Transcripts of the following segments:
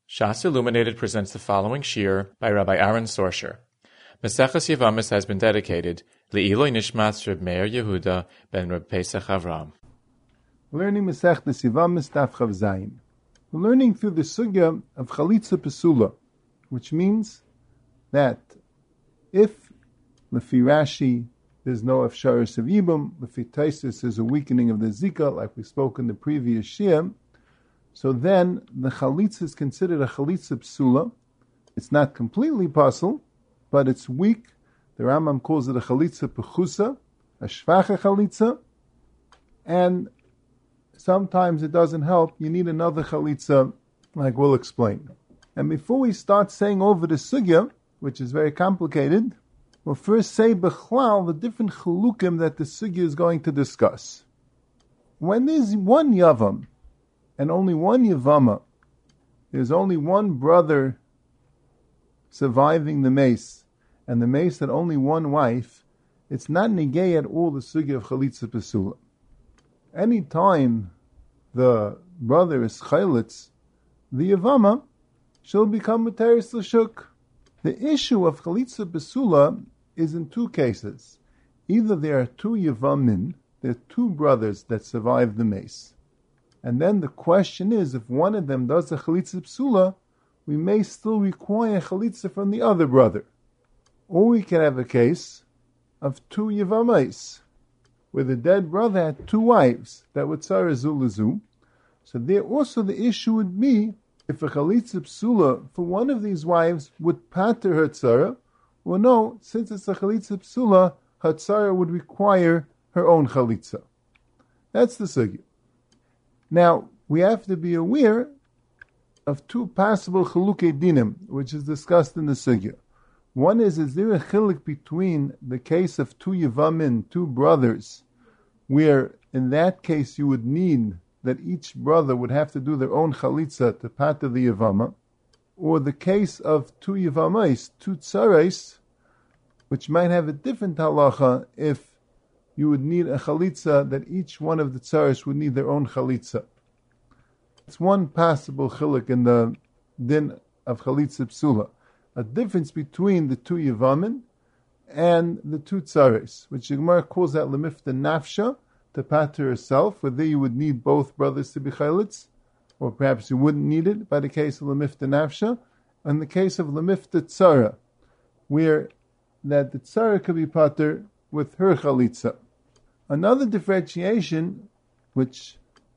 Shas Illuminated presents the following shir by Rabbi Aaron Sorsher. Maseches Yevamis has been dedicated Le'iloi Nishmas Reb Meir Yehuda ben Reb Pesach Avram. Learning Maseches Yevamis Daf Chav Zayin. We're learning through the sugya of Chalitza Pesula, which means that if Lefi Rashi there's no Efsharis of Yibum, Lefi Taisus there's a weakening of the Zika, like we spoke in the previous shir, so then the chalitza is considered a chalitza psula. It's not completely pasul, but it's weak. The Rambam calls it a chalitza pechusa, a shvacha chalitza, and sometimes it doesn't help. You need another chalitza, like we'll explain. And before we start saying over the sugya, which is very complicated, we'll first say bechlal the different chalukim that the sugya is going to discuss. When there's one yavam, and only one Yavama, there's only one brother surviving the mace, and the mace had only one wife, it's not negay at all the sugya of Chalitza Pesula. Any time the brother is chalitz, the Yavama shall become Muteris L'Shuk. The issue of Chalitza Pesula is in two cases. Either there are two Yavamin, there are two brothers that survive the mace, and then the question is, if one of them does a chalitza psula, we may still require chalitza from the other brother. Or we can have a case of two yavamais, where the dead brother had two wives that were tzara zu lezu. So there also the issue would be, if a chalitza psula for one of these wives would pater her tzara, or no, since it's a chalitza psula, her tzara would require her own chalitza. That's the sugya. Now, we have to be aware of two possible chilukei dinim, which is discussed in the sugya. One is there a chiluk between the case of two Yavamin, two brothers, where in that case you would need that each brother would have to do their own chalitza to pater the Yavama, or the case of two Yavamais, two tzarais, which might have a different halacha if you would need a chalitza that each one of the tzaris would need their own chalitza. It's one possible chiluk in the din of chalitza psula, a difference between the two yavamin and the two tzaris, which the Gemara calls that lemifta nafsha, to pater herself, where there you would need both brothers to be chalitz, or perhaps you wouldn't need it by the case of lemifta nafsha, and the case of lemifta tzara, where that the tzara could be pater with her chalitza. Another differentiation, which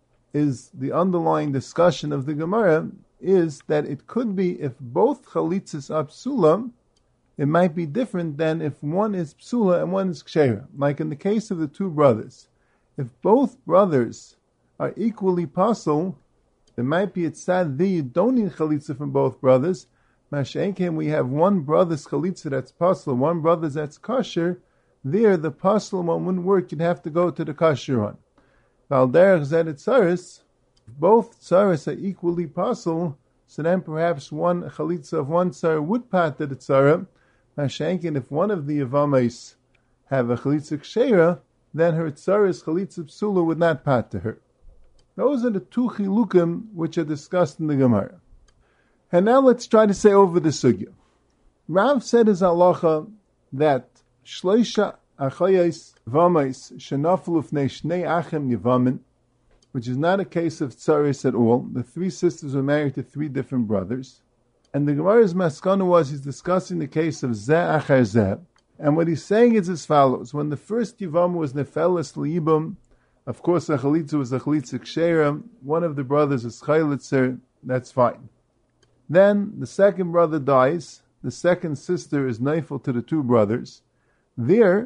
is the underlying discussion of the Gemara, is that it could be if both chalitzas are psula, it might be different than if one is psula and one is ksheira. Like in the case of the two brothers. If both brothers are equally pasul, there might be a tzad there you don't need chalitza from both brothers. Mashenken, we have one brother's chalitza that's pasul, one brother's that's kosher. There, the pasul one wouldn't work. You'd have to go to the kosher one. Valderech zed tzaris, if both tzaris are equally pasul, so then perhaps one chalitza of one tzara would pater the tzara. Mashenken, if one of the yavamais have a chalitza ksheira, then her tzaris chalitza psula would not pater her. Those are the two chilukim which are discussed in the Gemara. And now let's try to say over the sugya. Rav said his halacha that Shleisha achayis vamais shenaflu fnei shnei achem yivamin, which is not a case of tzaris at all. The three sisters were married to three different brothers. And the Gemara's maskana was he's discussing the case of zeh achar zeh. And what he's saying is as follows. When the first yivam was nefeles liibum, of course a chalitza was a chalitza ksheira, one of the brothers is chalitzer, that's fine. Then the second brother dies, the second sister is neifel to the two brothers. There,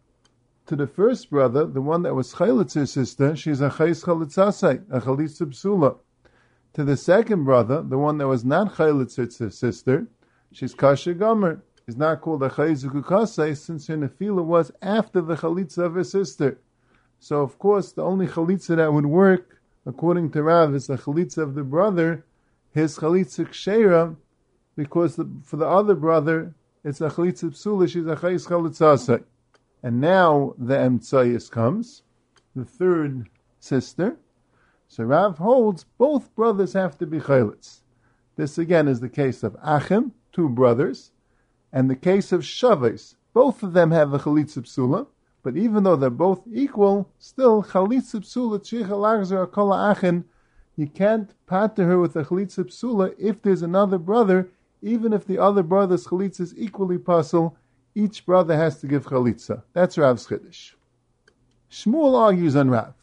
to the first brother, the one that was chalitzer's sister, she's a chayis chalitzasai, a chalitza psula. To the second brother, the one that was not chalitzer's sister, she's kasher gomer. She's not called a chayis ukukasai since her nefila was after the chalitza of her sister. So of course, the only chalitza that would work, according to Rav, is the chalitza of the brother, his chalitza ksheira, because for the other brother, it's a chalitza psula, she's a chayis chalitzasai. And now the emtsayis comes, the third sister. So Rav holds both brothers have to be chalitz. This again is the case of Achim, two brothers, and the case of Shavais. Both of them have a Chalitza Psula, but even though they're both equal, still Chalitza Psula Tzricha Lachzor Kol Achin, you can't pater her with a Chalitza Psula if there's another brother, even if the other brother's Chalitza is equally puzzle, each brother has to give Chalitza. That's Rav's Chiddush. Shmuel argues on Rav.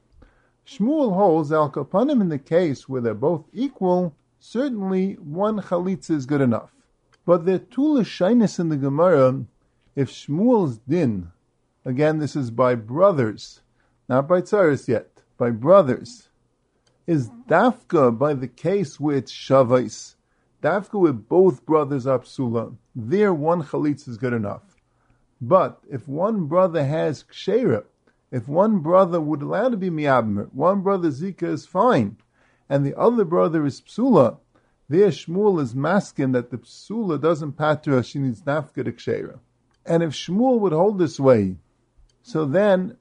Shmuel holds Al Kapanim in the case where they're both equal, certainly one Chalitza is good enough. But there are two Lashinis in the Gemara. If Shmuel's din, again this is by brothers, not by tzaris yet, by brothers, is dafka by the case where it's Shavais, dafka with both brothers are psula, there one Chalitza is good enough. But if one brother has Ksheira, if one brother would allow to be Miyabmer, one brother Zika is fine, and the other brother is Psula, there Shmuel is masking that the Psula doesn't pater her, she needs Nafka to Ksheira. And if Shmuel would hold this way, so then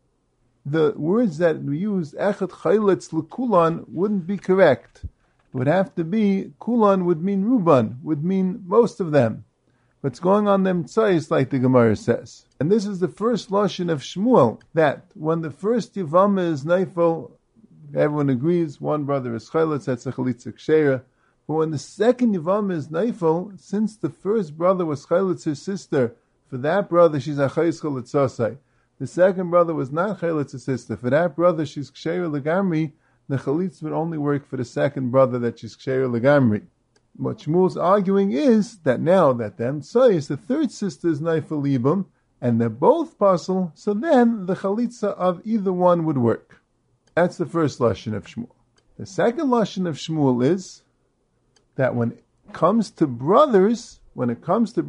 the words that we use, Echad Chaylitz L'Kulan, wouldn't be correct. It would have to be, Kulan would mean Ruban, would mean most of them. What's going on them tzayis, like the Gemara says. And this is the first lashon of Shmuel, that when the first Yivama is Neifel, everyone agrees, one brother is Chaylitz, that's a Chalitza Ksheira. But when the second Yivama is Neifel, since the first brother was Chaylitz, her sister, for that brother she's a Chayis Chalitzosai. The second brother was not Chaylitz, sister. For that brother she's Ksheira Legamri, the Chalitz would only work for the second brother that she's Ksheira Legamri. What Shmuel's arguing is that now that the Emtsais, the third sister is Neifel Libum, and they're both puzzle, so then the Chalitza of either one would work. That's the first lashon of Shmuel. The second lashon of Shmuel is that when it comes to brothers, not the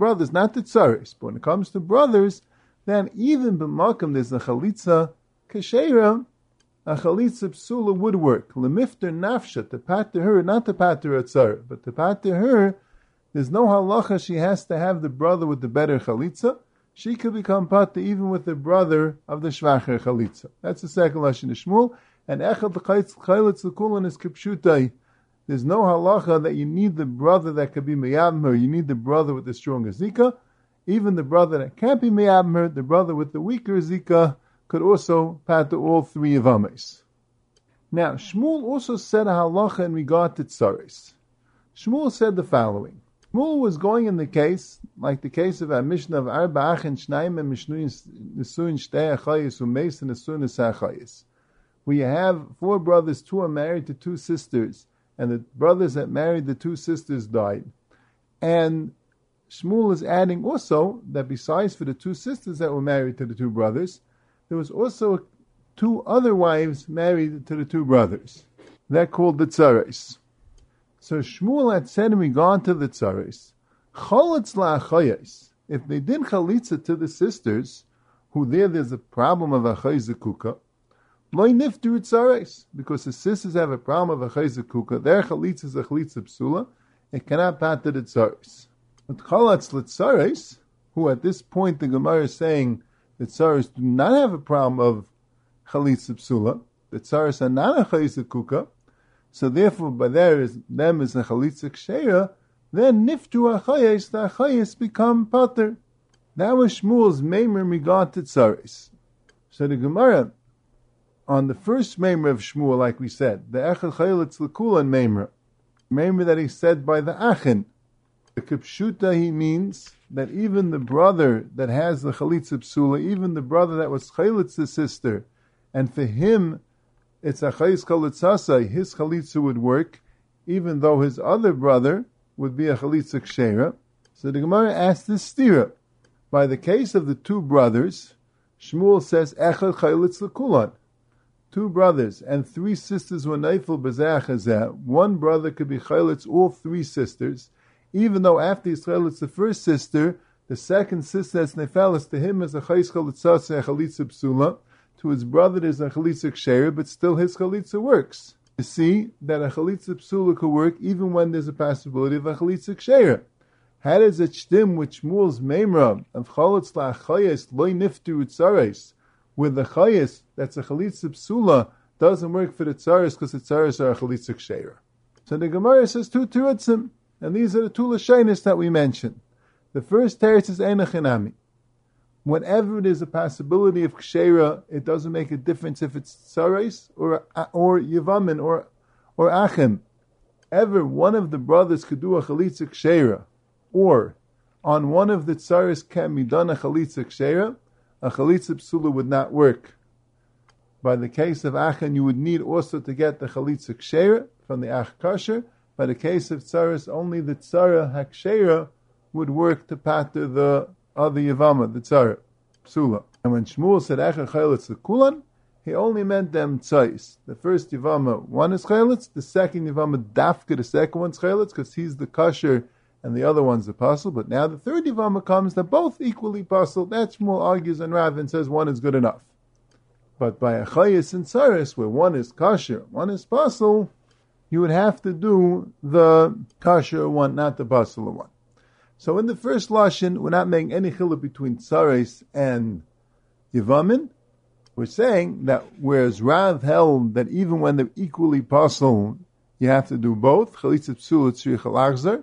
tzaris, but when it comes to brothers, then even b'makom there's a Chalitza Kesheira, a Chalitza Psula would work. Lemifter nafsha, to pater her, not to pater a tzar, but to pater her, there's no halacha she has to have the brother with the better Chalitza. She could become pater even with the brother of the shvacher Chalitza. That's the second lashon of Shmuel. And echad l'chaylitz l'kulan is kipshutai. There's no halacha that you need the brother that could be meyabmer, you need the brother with the stronger zika. Even the brother that can't be meyabmer, the brother with the weaker zika, could also pater all three Yivames. Now, Shmuel also said a halacha in regard to tzaris. Shmuel said the following. Shmuel was going in the case, like the case of our Mishnah of Arba Achin Shnaim and Mishnuin Nesuin Shtei Achayis Umeis and Nesuin Nesachayis. Where you have four brothers, two are married to two sisters, and the brothers that married the two sisters died. And Shmuel is adding also that besides for the two sisters that were married to the two brothers, there was also two other wives married to the two brothers. They're called the tzaris. So Shmuel had said in regard to the tzaris, Chalitz la'achayis, if they did chalitza to the sisters, who there's a problem of achayz kuka, loy niftu tzaris, because the sisters have a problem of achayz kuka, their chalitza is a chalitza psula, it cannot pater the tzaris. But Chalitz l'tzaris, who at this point the Gemara is saying the tzaris do not have a problem of chalitza psula, the tzaris are not a chalitza kuka, so therefore by them is a chalitza ksheira, then niftu achayis, the achayis become pater. That was Shmuel's meimer in regard to tzaris. So the Gemara, on the first meimer of Shmuel, like we said, the echad chalitz l'kulan meimer that he said by the achin, the kipshuta he means that even the brother that has the chalitza psula, even the brother that was chalitz the sister, and for him it's a chayis chalitzasai, his chalitza would work, even though his other brother would be a chalitza ksheira. So the Gemara asks this stira. By the case of the two brothers, Shmuel says echad chalitz l'kulan. Two brothers and three sisters were neifel b'zeh chazeh. One brother could be chalitz all three sisters, even though after Yisrael it's the first sister, the second sister that's nefelis to him is a chayis chalitzasei, a chalitza psula. To his brother there's a chalitza ksheira, but still his chalitza works. You see that a chalitza psula could work even when there's a possibility of a chalitza ksheira. How does it shtim with Shmuel's meimra of chalitz la'achayis loy niftu tzaris, with the chayis that's a chalitza psula doesn't work for the tzaris because the tzaris are a chalitza ksheira? So the Gemara says two terutzim, and these are the two lashonos that we mentioned. The first teretz is Ein Chinami. Whenever there's a possibility of kshera, it doesn't make a difference if it's tsarais or yevamin or achim. Ever one of the brothers could do a chalitza kshera, or on one of the tsarais can be done a chalitza kshera, a chalitza psula would not work. By the case of achim, you would need also to get the chalitza kshera from the ach kasher. By the case of tsarais, only the tsara hakshera would work to pater the other Yavama, the Tzara, Psula. And when Shmuel said Echa Chaylitz Kulan, he only meant them tzais. The first Yavama, one is Chaylitz, the second Yavama, Dafka, the second one's Chaylitz, because he's the Kasher and the other one's the Pasul. But now the third Yavama comes, they're both equally Pasul. That Shmuel argues and Rav and says one is good enough. But by Achayis and Tsaris, where one is Kasher, one is Pasul, you would have to do the Kasher one, not the Pasul one. So in the first lashon, we're not making any chiluk between tsares and yevamin. We're saying that whereas Rav held that even when they're equally pasul, you have to do both, chalitza psula tzrich alachzer.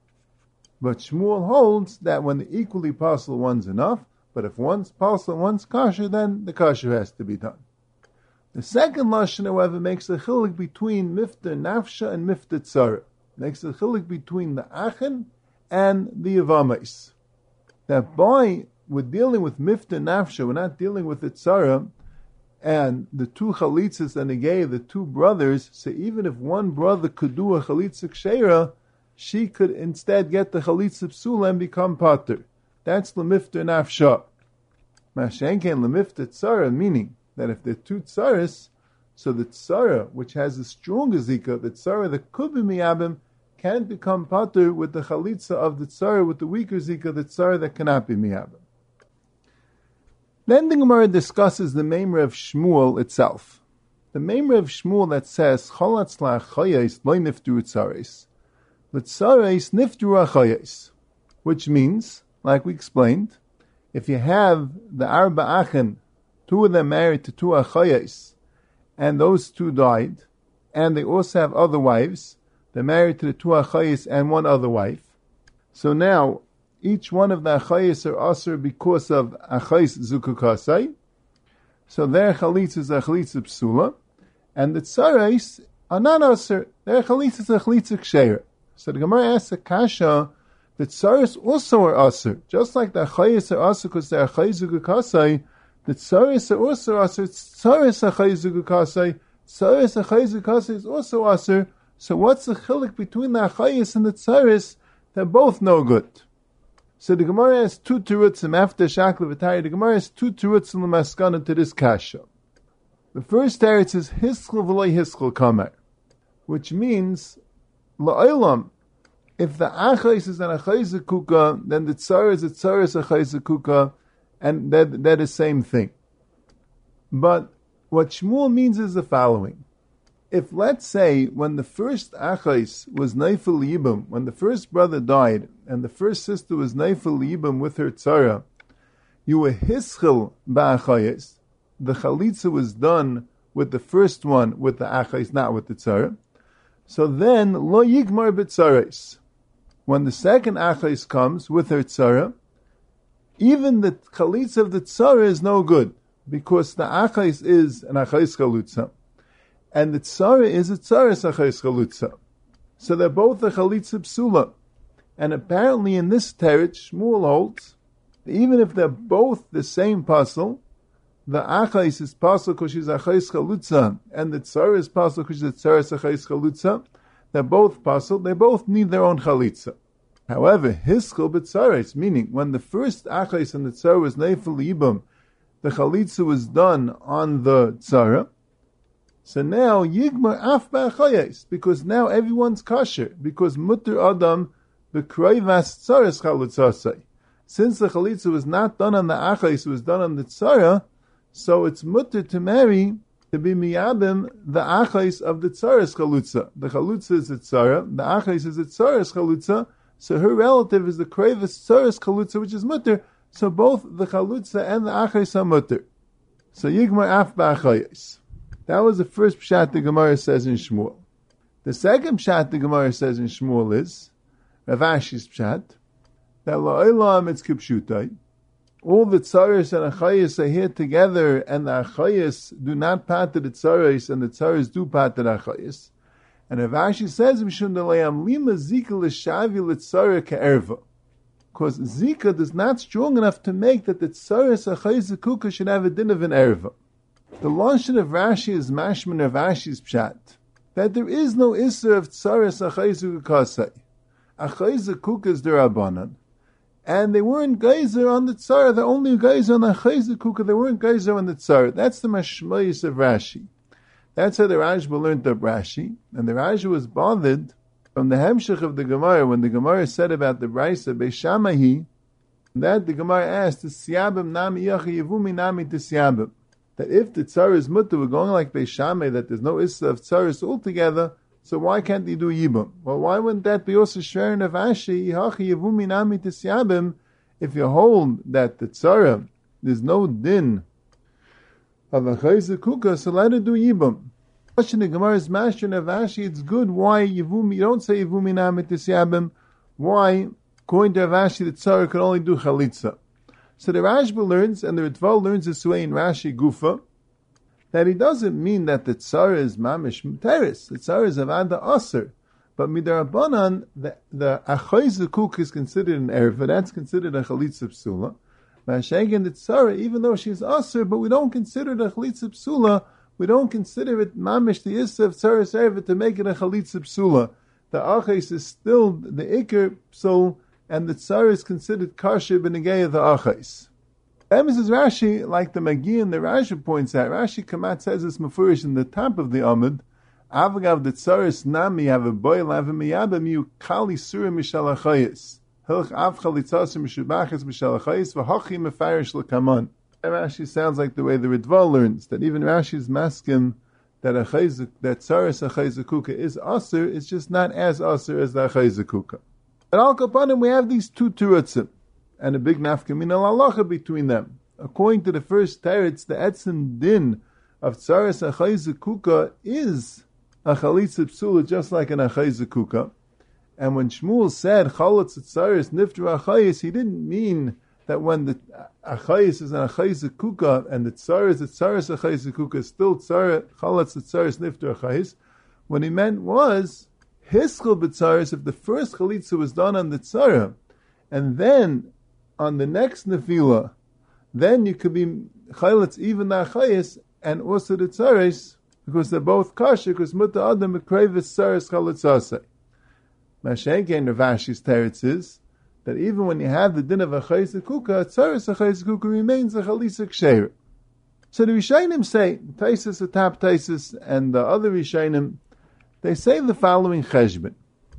But Shmuel holds that when the equally pasul, one's enough. But if one's pasul and one's kasher, then the kasher has to be done. The second lashon, however, makes a chiluk between mifta nafsha and mifta tzara. Makes a chiluk between the achen and the Yavamais. That we're dealing with Mifta Nafsha, we're not dealing with the Tzara, and the two Chalitzas and the two brothers, so even if one brother could do a Chalitza Kshera, she could instead get the Chalitza Psula and become Pater. That's Lemifta Nafsha. Mashenken Lemifta Tzara, meaning that if there are two Tzaras, so the Tzara, which has a stronger Zika, the Tzara that could be Miyabim, can become pater with the chalitza of the tsar, with the weaker zika, the tsar that cannot be miyabim. Then the Gemara discusses the Meimer of Shmuel itself. The Meimer of Shmuel that says, Cholatz la'achayes loy niftu tzares, l'tzares niftu achayes, which means, like we explained, if you have the Arba Achen, two of them married to two achayes, and those two died, and they also have other wives, they're married to the two achayis and one other wife. So now, each one of the achayis are asur because of achayis zukukasai. So their chalitza is a chalitza psula, and the tzarais are not asur. Their chalitza is a chalitza ksheira. So the Gemara asks a kasha, the tzarais also are asur. Just like the achayis are asur because they're achayis zukukasai, the tzarais are also asur. Tzarais achayis zukukasai. Tzarais achayis zukukasai is also asur. So what's the chiluk between the achayis and the tzaris? They're both no good. So the Gemara has two terutzim after Shakla V'Tari. The Gemara has two terutzim l'maskana to this kasha. The first teretz is hiskul v'loy hiskul kamer, which means la'olam. If the achayis is an achayis kuka, then the tzar is a tzaris achayis kuka, and they're the same thing. But what Shmuel means is the following. If, let's say, when the first achais was neifel yibam, when the first brother died, and the first sister was neifel yibam with her tzara, you were hischel ba'achais, the chalitza was done with the first one, with the achais, not with the tzara. So then, lo yigmar b'tzarais. When the second achais comes with her tzara, even the chalitza of the tzara is no good, because the achais is an achais chalutza. And the tzara is a tzaras achayis chalutza. So they're both a chalitza psula. And apparently in this teretz, Shmuel holds, even if they're both the same pasul, the achayis is pasul because she's achayis chalutza, and the tzara is pasul because she's a tzaras achayis chalutza. They're both pasul, they both need their own chalitza. However, hiskul b'tzares, meaning when the first achayis and the tzara was neifel yibam, the chalitza was done on the tzara. So now, Yigmar af ba'achayes, because now everyone's kosher, because mutter adam b'kroivas tzaras chalutzasai. Since the chalitza was not done on the achayes, it was done on the tzara, so it's mutter to marry, to be miyabim, the achayes of the tzaras chalutza. The chalutza is the tzara, the achayes is the tzaras chalutza, so her relative is the kroivas tzaras chalutza, which is mutter, so both the chalutza and the achayes are mutter. So Yigmar af ba'achayes. That was the first pshat the Gemara says in Shmuel. The second pshat the Gemara says in Shmuel is, Rav Ashi's pshat, that la'olam it's kipshutai. All the tzaros and achayis are here together, and the achayis do not pater the tzaros, and the tzaros do pater the achayis. And Rav Ashi says, Mishum delayam lima zika l'shavi l'tzara ka'erva. Because zika is not strong enough to make that the tzaros achayis kuka should have a din of an erva. The lashon of Rashi is mashman Rav Ashi's pshat, that there is no isser of tzaros achayis kukasai. Achayis kuka is derabanan. And they weren't geyser on the tzara, they're only geyser on the achayis kuka, they weren't geyser on the tzara. That's the mashmayis of Rashi. That's how the Rashba learned up Rashi. And the Rashba was bothered from the hemshech of the Gemara, when the Gemara said about the Brisa, Beishamahi, that the Gemara asked, Siyabim nami yachi yivumi nami tisiyabim. That if the tzara is mutter, we're going like Beishamah, that there's no issa of tzaras altogether, so why can't they do yibum? Well, why wouldn't that be also shrein of Ashi, yachi yivumi nami tisiyabim, if you hold that the tzara, there's no din of a chayzer kuka, so let it do yibum. Question the Gemara's master of Ashi, it's good. Why yivumi? You don't say yivumi nami tisyabim. Why, according to Rashi, the tzara can only do chalitza? So the Rashba learns, and the Ritval learns this way in Rashi Gufa, that he doesn't mean that the tzara is mamish teres. The tzara is avada aser, but midarabanan the achayz kuk is considered an erva. That's considered a chalitza psula. Mashagen the tzara, even though she's aser, but we don't consider the chalitza psula. We don't consider it mamish the issa of tzaras erva to make it a chalitza psula. The achayz is still the ikar psul, and the tzara is considered kasher b'negei of the achayz. Emes Rashi, like the Magi and the Rashi points out, Rashi Kamat says it's mafurish in the top of the Amud, Avagav the tzaris nami have a boil have a miyabim you kali surah mishal achayis. Hilch av chalitzasim mishubachis mishal achayis v'hochi mefarish l'kaman. Rashi sounds like the way the Ritval learns, that even Rashi's maskim that that tzaris achayz kuka is aser, it's just not as aser as the achayz kuka. At Al Kapanim we have these two terutzim, and a big nafkamin al halacha between them. According to the first teretz, the etzim din of tzaras achayz kuka is a chalitza psula, just like an achayz kuka. And when Shmuel said chalitza tzaras nifter achayz, he didn't mean that when the achayz is an achayz kuka and the tzaras achayz kuka is still chalitza tzaras nifter achayz. What he meant was hiskal b'tzaras, if the first chalitza was done on the tzara, and then on the next nefila, then you could be chalitz even the achayis and also the tzares, because they're both kosher, because muta adam mekrevis tzares chalitzasei. Mashenkein Rav Ashi's teretz is that even when you have the din of achayis kuka, tzares achayis kuka remains a chalitza ksher. So the Rishonim say, Taisus, the top Taisus, and the other Rishonim, they say the following cheshbon.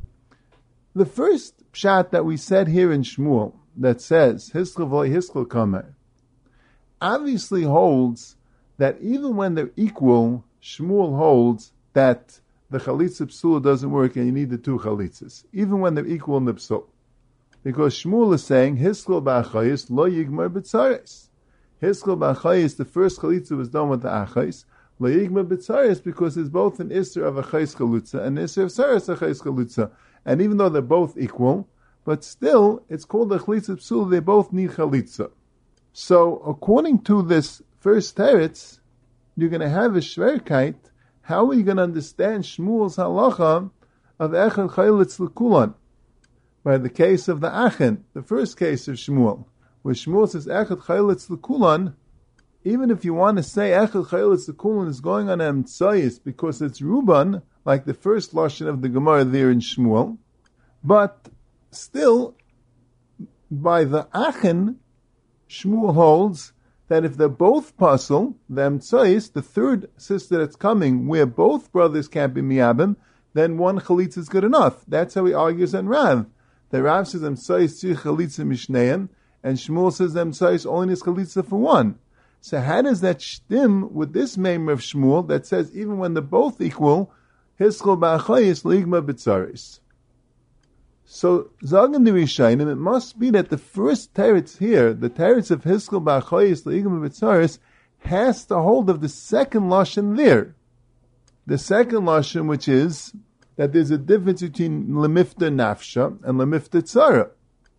The first pshat that we said here in Shmuel, that says, Hiskel voy Hiskel kamer, obviously holds that even when they're equal, Shmuel holds that the chalitza psula doesn't work and you need the two chalitzas, even when they're equal in the psul. Because Shmuel is saying, Hiskel ba'achayis lo yigmar b'tzares. Hiskel ba'achayis, the first chalitza was done with the achayis, lo yigmar b'tzares, because it's both an isser of achayis chalutza and an isser of tzares achayis chalutza. And even though they're both equal, but still, it's called a chalitza psula, they both need chalitza. So, according to this first teretz, you're going to have a shverkeit. How are you going to understand Shmuel's halacha of echad chalitz l'kulan? By the case of the achen, the first case of Shmuel, where Shmuel says echad chalitz l'kulan, even if you want to say echad chalitz l'kulan is going on emtsayis because it's ruban, like the first lashon of the Gemara there in Shmuel, but still, by the achen, Shmuel holds that if they're both puzzle, the emtsayis, the third sister that's coming, where both brothers can't be miyabim, then one chalitza is good enough. That's how he argues on Rav. The Rav says emtsayis tzir chalitza mishneim, and Shmuel says emtsayis only needs chalitza for one. So how does that stim with this maimer of Shmuel that says even when they're both equal, hiskol ba'achayis ligma b'tzaris? So, Zagan the Rishayim, it must be that the first teretz here, the teretz of Hiskel Ba'achayis L'Igam B'Tzaris, has to hold of the second lashon there. The second lashon, which is that there's a difference between lemifta nafsha and lemifta tzara.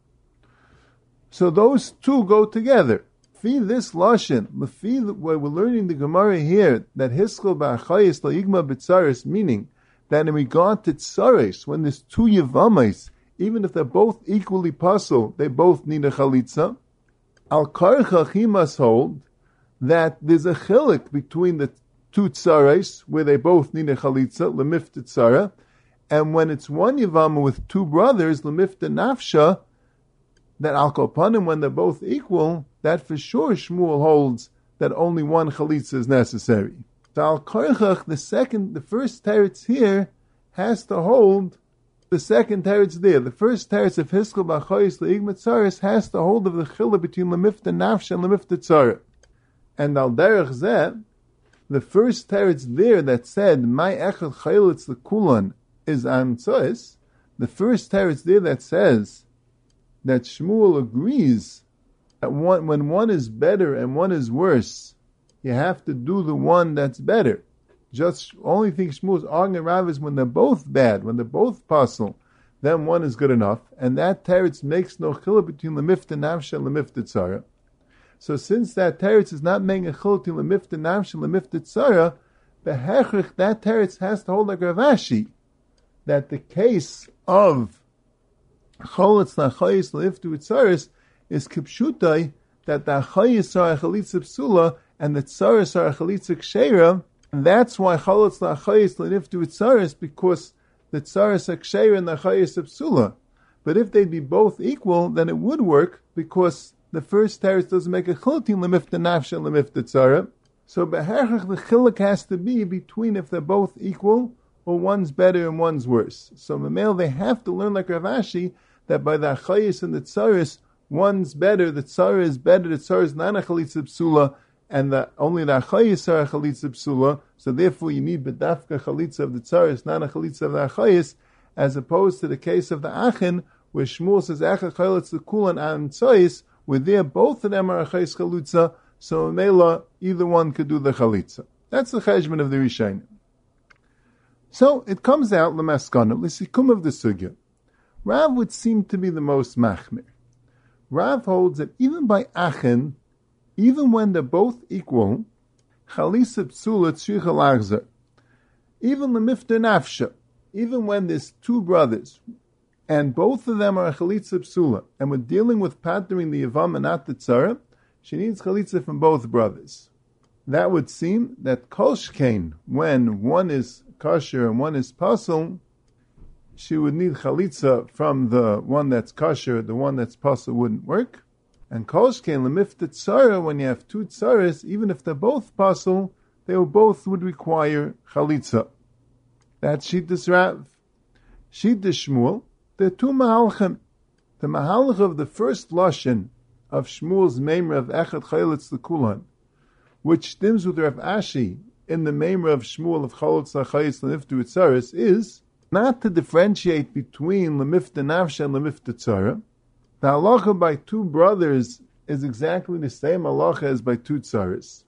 So those two go together. Lefi this lashon, lefi where we're learning the Gemara here, that hiskel ba'achayis la'igma b'tzaris, meaning that in regard to tzaris, when there's two yevamais, even if they're both equally puzzle, they both need a chalitza. Al karchach he must hold that there's a chilik between the two tzaris, where they both need a chalitza, lemifta tzara, and when it's one yevama with two brothers, lemifta nafsha, that al kopanim, when they're both equal, that for sure Shmuel holds that only one chalitza is necessary. So al karchach, the first teretz here has to hold the second teretz there. The first teretz of hiskel b'achayis le'igma tzaris has to hold of the chila between lemifta nafsha and lemifta tzara. And al derech zeh, the first teretz there that said my echad chaylitz lekulan is amtzois, the first teretz there that says that Shmuel agrees that when one is better and one is worse, you have to do the one that's better. Just only thing Shmuel's arguing Rav is when they're both bad, when they're both pasul, then one is good enough, and that teretz makes no chiluk between lemifta nafsha and lemifta tzara. So since that teretz is not making a chiluk between lemifta nafsha and lemifta tzara, behechrich, that teretz has to hold like Rav Ashi, that the case of cholitz nachayis leiftu tzaris is kipshutai, that the achayis are a chalitza psula and the tzaris are a chalitza ksheira, and that's why cholitz nachayis leiftu tzaris, because the tzaris are ksheira and the achayis are psula. But if they'd be both equal, then it would work, because the first teretz doesn't make a chilutin lemifta nafsha and lemifta tzara. So beherach, the chiluk has to be between if they're both equal, or one's better and one's worse. So Mamel, they have to learn like Rav Ashi, that by the achayis and the tzaris, one's better, the tzara is better, the tzara is not a chalitza psula, and only the achayis are a chalitza psula, so therefore you need bedafka chalitza of the tzaris, not a chalitza of the achayis, as opposed to the case of the achin, where Shmuel says, Echa chalitza kulan am tzois, where there both of them are achayis chalitza, so Mamela, either one could do the chalitza. That's the cheshbon of the Rishonim. So it comes out, l'maskana, l'sikum of the sugya. Rav would seem to be the most machmir. Rav holds that even by Achen, even when they're both equal, Chalisa Psula Tzricha Lachzer, even Lemifta Nafsha, even when there's two brothers, and both of them are a Chalitza Psula, and we're dealing with patering the Yavam and not the Tzara, she needs Chalitza from both brothers. That would seem that Kol Shkein, when one is kosher and one is pasul, she would need chalitza from the one that's kosher, the one that's pasul wouldn't work. And kol shkein lemifta tzara, when you have two tzaras, even if they're both pasul, they both would require chalitza. That's Shittas Rav. Shittas Shmuel, there are two mahalchim. The mahalch of the first lashon of Shmuel's meimer of echad chaylitz lekulan, which stems with Rav Ashi in the meimer of Shmuel of cholitz lachayis leniftu tzaris, is not to differentiate between lemifta nafsha and lemifta tzara. The halacha by two brothers is exactly the same halacha as by two tzaras.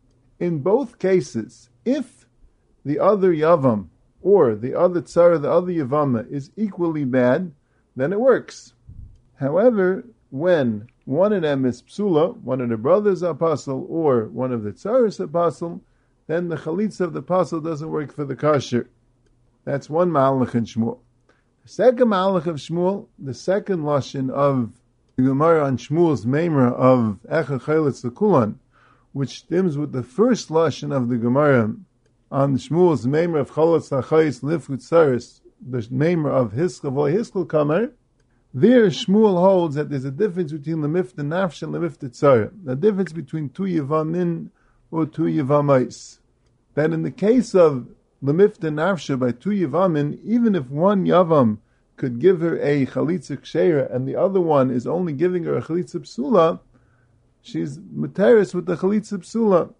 In both cases, if the other yavam or the other tzara, the other yavama is equally bad, then it works. However, when one of them is psula, one of the brothers are pasul, or one of the tzaras are pasul, then the chalitza of the pasul doesn't work for the kasher. That's one ma'alach in Shmuel. The second ma'alach of Shmuel, the second lashon of the Gemara on Shmuel's meimer of Echa Chaylitz Lekulan, which stems with the first lashon of the Gemara on Shmuel's meimer of Chaylitz Lachayis Lifut Tzaris, the meimer of Hiskel Voy Hiskel Kamer. There Shmuel holds that there's a difference between Lemifta Nafsh and Lemifta Tzara, the difference between two Yevamin or two Yevamais. That in the case of Lemifta Nafsha by two Yevamin, even if one Yavam could give her a Chalitza Ksheira and the other one is only giving her a Chalitza Psula, she's Materis with the Chalitza Psula.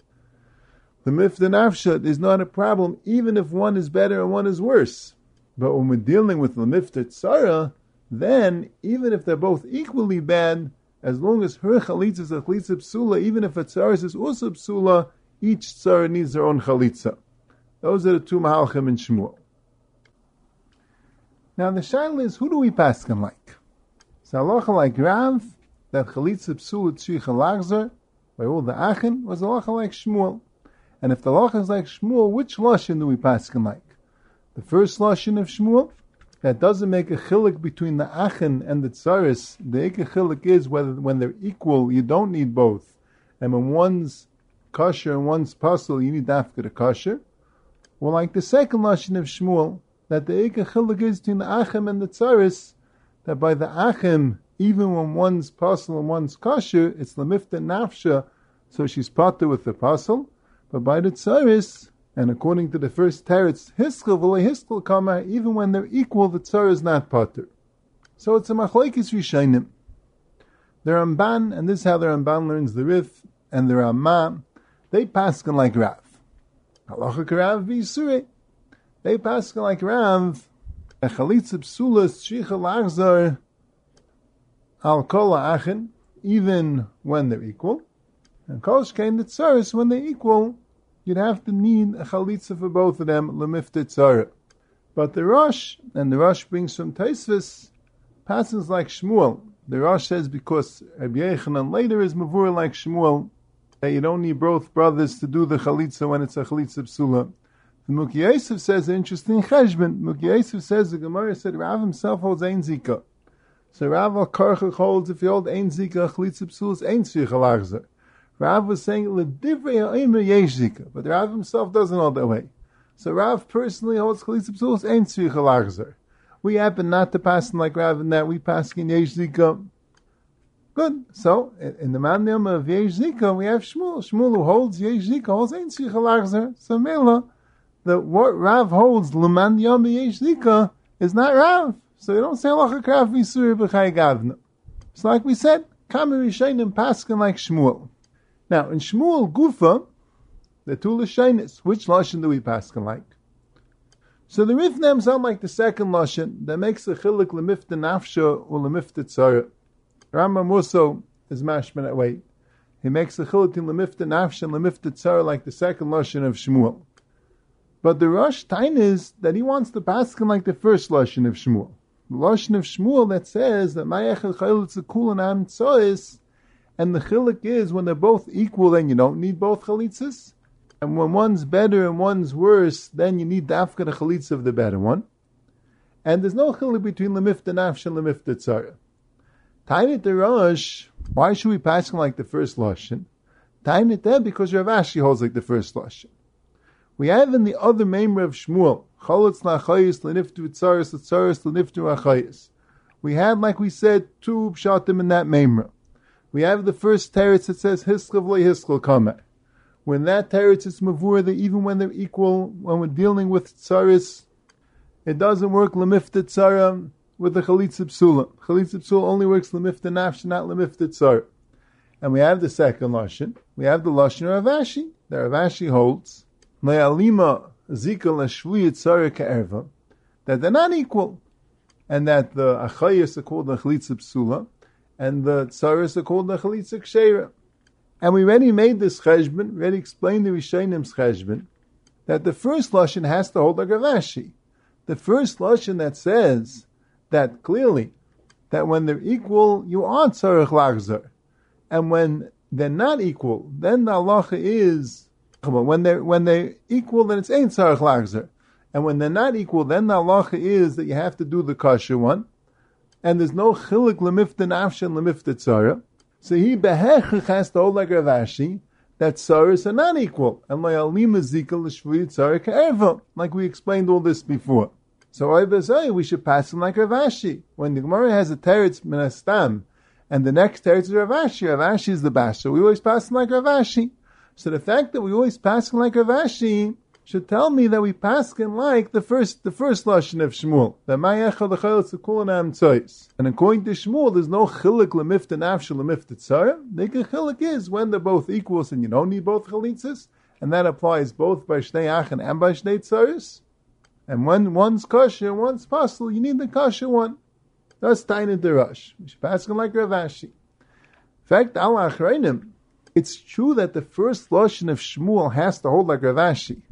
Lemifta Nafsha is not a problem even if one is better and one is worse. But when we're dealing with Lemifta Tzara, then even if they're both equally bad, as long as her Chalitza is a Chalitza Psula, even if a Tzaris is also Psula, each Tzara needs their own Chalitza. Those are the two Mahalchim in Shmuel. Now the shaila is, who do we paskin like? So halacha like Rav, that chalitza psula tzricha lachzer, by all the Achen, was halacha like Shmuel. And if the halacha is like Shmuel, which lashon do we paskin like? The first lashon of Shmuel, that doesn't make a chilik between the Achen and the Tsaris. The Eike chilik is whether when they're equal, you don't need both. And when one's kosher and one's pasul, you need dafka the kosher. Or like the second lashon of Shmuel, that the Eike chilik is between the Achem and the Tsaris, that by the Achem, even when one's pasul and one's kosher, it's lemifta nafsha, so she's pater with the pasul. But by the Tsaris, and according to the first teretz, hiskel v'lei hiskel kama, even when they're equal, the tzar is not pater. So it's a machlekes rishonim. The Ramban, and this is how the Ramban learns the Rif, and the Ramah, they paskin like Rav. Halacha k'Rav v'Yisurei. They paskin like Rav. A chalitza psula tzricha lachzar al kol ha'achen, even when they're equal. And kol shkein the tzaris, when they're equal, you'd have to need a chalitza for both of them, lemifta tzara. But the Rosh, and the Rosh brings from Tosfos, passes like Shmuel. The Rosh says because Rabbi Yochanan later is mavur like Shmuel, that you don't need both brothers to do the chalitza when it's a chalitza psula. The Mukhi Yosef says an interesting cheshbon. Mukhi Yosef says the Gemara said Rav himself holds ein zika. So Rav al-Karchach holds if you hold ein zika, chalitza psula is ein tzricha lachzer. Rav was saying l'divrei ha'omer yesh zika, but Rav himself doesn't hold that way. So Rav personally holds chalitza psula is ein tzricha lachzer. We happen not to pass like Rav in that we pass in yesh zika. Good. So in the mandam of yesh zika we have Shmuel. Shmuel who holds yesh zika holds ein tzricha lachzer. So Mela, that what Rav holds l'man yom yesh zika is not Rav. So you don't say halacha k'Rav v'Yisurei b'chai gavna. So like we said, Kama Rishonim paskin like Shmuel. Now, in Shmuel Gufa, the two Lashonis, which Lashon do we paskin like? So the Rifnam sound like the second Lashon that makes a chilik lemifta nafsha or lemifta tzara. Rambam also is mashman that way. He makes a chilik in lemifta nafsha and lemifta tzara like the second Lashon of Shmuel. But the Rosh Tain is that he wants to paskin like the first Lashon of Shmuel. The Lashon of Shmuel that says that Ma'echel Chayil Tzekul and Am Tzois, and the chilik is when they're both equal, then you don't need both chalitzas. And when one's better and one's worse, then you need dafka the chalitza of the better one. And there's no chilik between lemifta nafsh and lemifta tzara. Tainit the Rosh, why should we pass him like the first lashon? Tainit there because Rav Ashi holds like the first lashon. We have in the other memra of Shmuel, cholitz la'achayis leniftu tzaris leniftu achayis. We had, like we said, two pshatim in that memra. We have the first teretz that says hiskel v'lei hiskel kameh. When that teretz is mavur, that even when they're equal, when we're dealing with tzaris, it doesn't work lemifta tzara with the chalitza psula. Chalitza psula only works lemifta nafsh, not lemifta tzara. And we have the second lashon. We have the lashon of Rav Ashi. The Rav Ashi holds le'alima zika l'shvuya tzara ka'erva, that they're not equal, and that the achayis are called the chalitza psula, and the tzaris are called the chalitza kshera. And we already made this cheshbon, already explained the Rishonim's cheshbon, that the first lashon has to hold like Rav Ashi. The first lashon that says that clearly, that when they're equal, you are tzarech lachzer. And when they're not equal, then the halacha is, when they're equal, then it's ein tzarech lachzer. And when they're not equal, then the halacha is that you have to do the kosher one. And there's no chilik lemifta nafsh and lemifta tzara. So he behechich has to hold like Rav Ashi that tzaras are not equal. And lo'alima zika l'shvuya tzara ka'erva, like we explained all this before. So we should pass him like Rav Ashi. When the Gemara has a teretz min hastam, and the next teretz is Rav Ashi is the basha, we always pass him like Rav Ashi. So the fact that we always pass him like Rav Ashi should tell me that we paskin like the first lashon of Shmuel. That ma'echel l'chayil tzekul and am tzois. And according to Shmuel, there's no chilik lemifta nafsh lemifta tzara. The chilik is when they're both equals and you don't need both chalitzas, and that applies both by shnei achen and by shnei tzaris. And when one's kosher and one's pasul, you need the kosher one. That's tainit derash. We should paskin like Rav Ashi. In fact, al achreinim, it's true that the first lashon of Shmuel has to hold like Rav Ashi.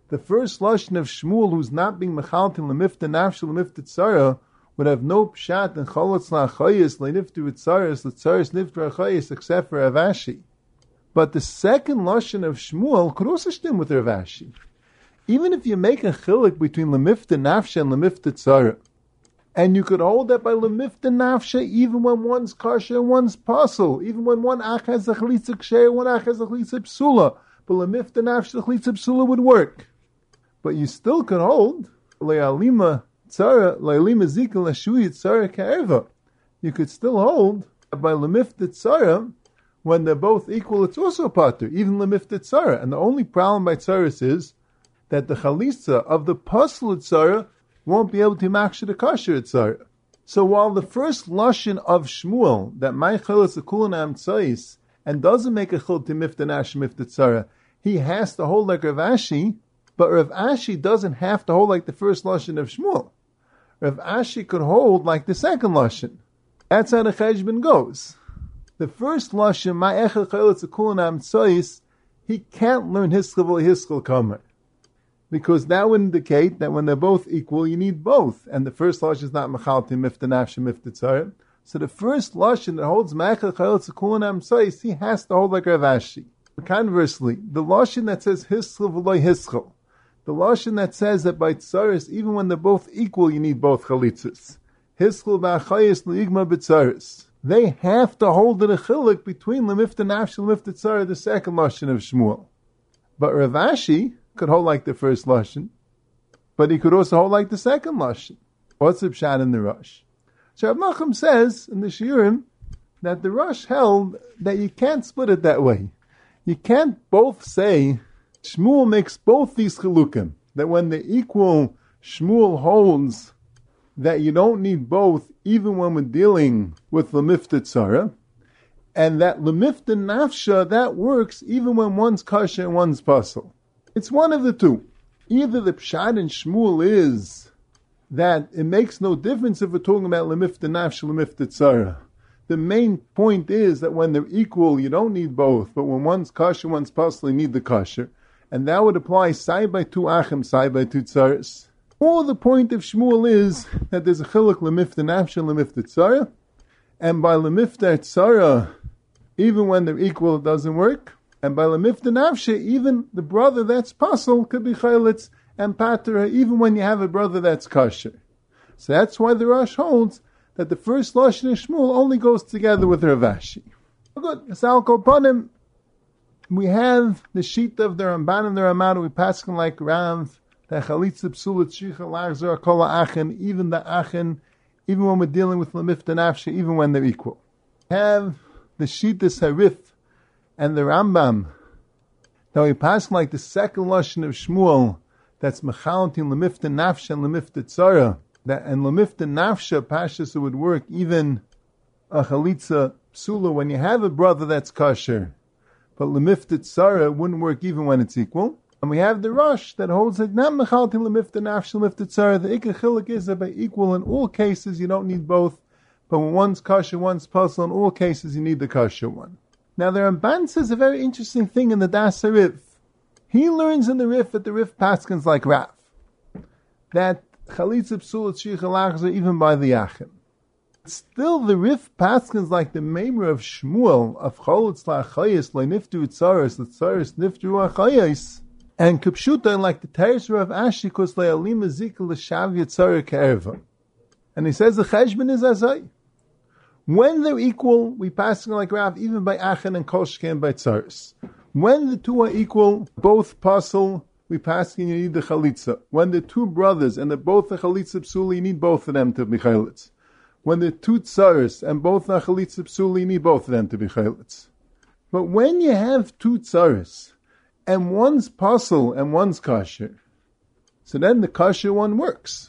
the first lashon of Shmuel, who's not being mechaltin lemifta nafshe lemifta tzara, would have no pshat and cholotz la'achayis le'niftu etzaris l'tzaris niftu achayis except for Rav Ashi. But the second lashon of Shmuel could also stem with Rav Ashi. Even if you make a chilik between lemifta nafshe and lemifta tzara, and you could hold that by lemifta nafshe, even when one's kasha and one's pasul, even when one ach has a chalitza ksher, one ach has a chalitza psula, but lemifta nafshe, the chalitza psula would work. But you still could hold le'alima tzara, le'alima zika l'shui tzara ka'erva. You could still hold by lemifta tzara, when they're both equal, it's also pater, even lemifta tzara. And the only problem by tzaris is that the chalitza of the pasul tzara won't be able to makshir the kasher tzara. So while the first lashon of Shmuel, that my chalitza kulanam tzais, and doesn't make a chil to mifta nash mifta tzara, he has to hold like Rav Ashi, but Rav Ashi doesn't have to hold like the first lashon of Shmuel. Rav Ashi could hold like the second lashon. That's how the cheshbon goes. The first lashon, my echel chalitza kulanam tzais, he can't learn hiskal kamer. Because that would indicate that when they're both equal, you need both. And the first lashon is not mechalti mifta nafshe mifta tzara. So the first lashon that holds ma'echel chalitza kulanam tzais, he has to hold like Rav Ashi. Conversely, the lashon that says hiskal v'loy hiskal, the lashon that says that by tzaris, even when they're both equal, you need both chalitzas. Hiskal v'achayis l'igma b'tzaris. They have to hold the chilik between lemifta nafshe and lemifta tzara, the second lashon of Shmuel. But Rav Ashi could hold like the first lashon, but he could also hold like the second lashon. What's the pshat in the Rosh? So Rav Nachum says in the Shiurim that the Rosh held that you can't split it that way. You can't both say Shmuel makes both these chilukim, that when they're equal, Shmuel holds that you don't need both even when we're dealing with lemifta tzara, and that lemifta nafsha, that works even when one's kasha and one's pasul. It's one of the two. Either the pshat in Shmuel is that it makes no difference if we're talking about lemifta nafsha, lemifta tzara. The main point is that when they're equal, you don't need both, but when one's kasha, one's pasul, you need the kasha. And that would apply side by two achim, side by two tzaras. Or the point of Shmuel is that there's a chiluk lemifta nafsha, lemifta tzara, and by lemifta tzara, even when they're equal, it doesn't work. And by lemifta nafsha, even the brother that's pasul could be chayletz and patera, even when you have a brother that's kasher. So that's why the Rosh holds that the first lashon of Shmuel only goes together with Rav Ashi. Good. Sal kol panim, we have the sheet of the Ramban and the Ramah. We pass them like Rav, the chalitza psula tzricha lachzor kol ha'achin, even the achin, even when we're dealing with lemifta nafsha, even when they're equal. We have the sheet of Harif and the Rambam. Now we pass like the second lashon of Shmuel, that's mechaltin lemifta nafsha and lemifta tzara. That and lemifta nafsha pashas it would work even a chalitza psula when you have a brother that's kasher, but lemifta tzara wouldn't work even when it's equal. And we have the Rosh that holds it not mechaltin lemifta nafsha lemifta tzara. The ikar chiluk is that by equal in all cases you don't need both, but when one's kasher, one's pasul, in all cases you need the kasher one. Now the Ramban says a very interesting thing in the Das Rif. He learns in the Rif that the Rif paskins like Rav, that chalitza psula tzricha lachzor even by the achim. Still, the Rif paskins like the Meimer of Shmuel of cholotz la'achayis le'niftu tzaris l'tzaris niftu achayis, and Kipshuta like the Teres of Ashi kos le'alima zika l'shavya tzara ka'erva. And he says the cheshbon is azay. When they're equal, we pass like Rav even by achin and koshke and by tzaris. When the two are equal, both pasul, we pass you need the chalitza. When the two brothers and they're both the chalitza psula, you need both of them to be chalitz. When the two tzaris and both are chalitza psula, you need both of them to be chalitz. But when you have two tzaris and one's pasul and one's kasher, so then the kasher one works.